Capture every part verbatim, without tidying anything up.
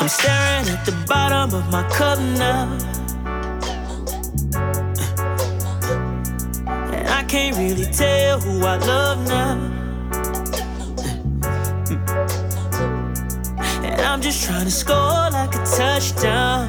I'm staring at the bottom of my cup now, and I can't really tell who I love now. And I'm just trying to score like a touchdown,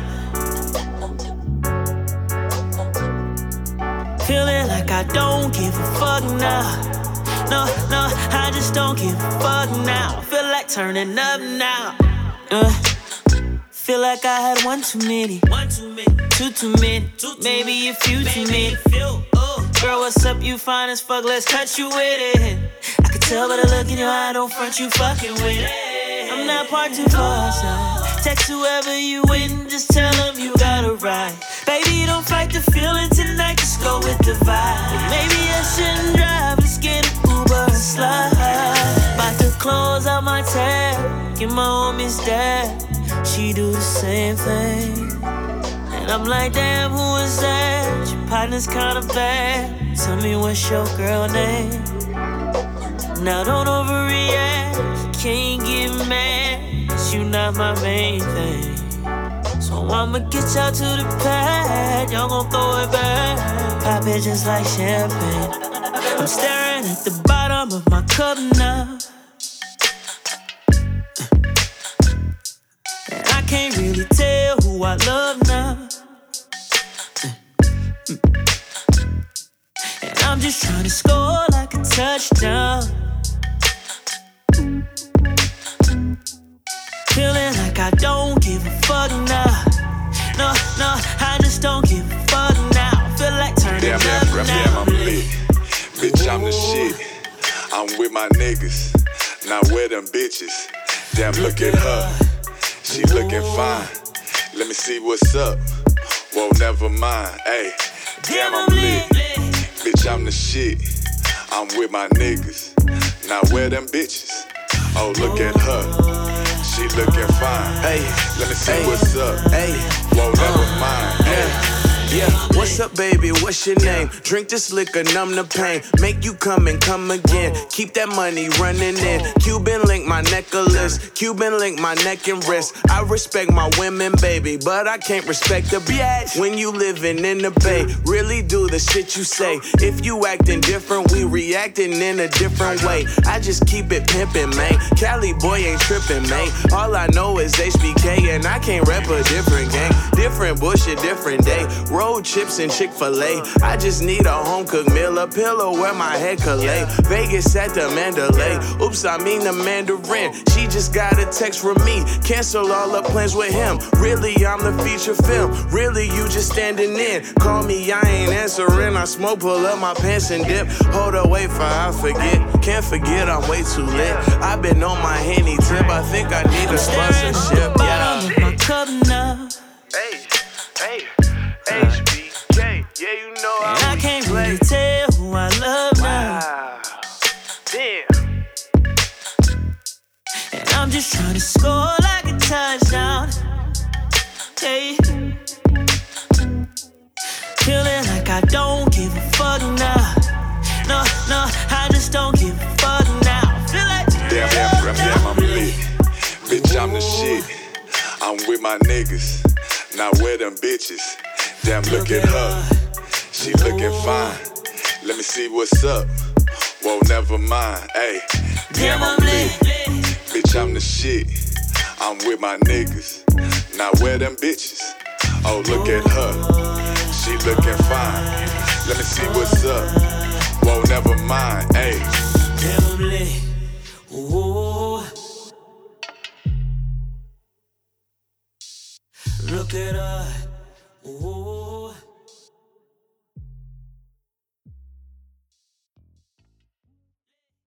feeling like I don't give a fuck now. No, no, I just don't give a fuck now. Feel like turning up now. Uh, feel like I had one too many, one too many, two too many, two too maybe a few too many. Oh, girl, what's up? You fine as fuck. Let's cut you with it. I can tell by the look in your eye, don't front, you fucking with it. I'm not part too far aside. Text whoever you with and just tell them you got a ride. Baby, don't fight the feeling tonight, just go with the vibe. But maybe I shouldn't drive, let's get an Uber and slide. About to close out my tab, get my homie's dad. She do the same thing, and I'm like, damn, who is that? Your partner's kinda bad. Tell me what's your girl name. Now don't overreact, can't get mad, cause you not my main thing. So I'ma get y'all to the pad, y'all gon' throw it back. Pop it just like champagne. I'm staring at the bottom of my cup now, and I can't really tell who I love now. And I'm just trying to score like a touchdown, feeling like I don't give a fuck now. No, no, I just don't give a fuck now. Feel like turning damn, up damn, now. damn, I'm lit. Bitch, I'm the shit. I'm with my niggas, not with them bitches. Damn, look at her. She looking fine. Let me see what's up. Whoa, never mind. Hey, damn, I'm lit. Bitch, I'm the shit. I'm with my niggas, not with them bitches. Oh, look at her. She looking fine. Hey, let me see ay, what's up. Hey, whoa, never uh, mind. Hey. Yeah, what's up, baby? What's your name? Drink this liquor, numb the pain. Make you come and come again. Keep that money running in. Cuban link my necklace. Cuban link my neck and wrist. I respect my women, baby, but I can't respect the bitch. When you living in the Bay, really do the shit you say. If you acting different, we reacting in a different way. I just keep it pimpin', man. Cali boy ain't trippin', man. All I know is H B K, and I can't rep a different gang. Different bullshit, different day. Road chips and Chick-fil-A. I just need a home-cooked meal, a pillow where my head could lay. Vegas at the Mandalay. Oops, I mean the Mandarin. She just got a text from me. Cancel all the plans with him. Really, I'm the feature film. Really, you just standing in. Call me, I ain't answering. I smoke, pull up my pants and dip. Hold up, wait for I forget. Can't forget, I'm way too lit. I've been on my Henny tip. I think I need a sponsorship. Yeah. My cup now. Hey, hey. H B K, yeah, you know and I I can't play. really tell who I love now. Wow. Damn. And I'm just trying to score like a touchdown. Hey, feeling like I don't give a fuck now. No, no, I just don't give a fuck now. Feel like damn, damn, damn, damn, I'm lit. Bitch, I'm the shit. I'm with my niggas, not with them bitches. Damn, look at her. She looking fine. Let me see what's up. Whoa, never mind. Hey, damn, I'm lit. Bitch, I'm the shit. I'm with my niggas, not with them bitches. Oh, look at her. She looking fine. Let me see what's up. Whoa, never mind. Hey, damn, I'm lit. Ooh. Look at her. Ooh.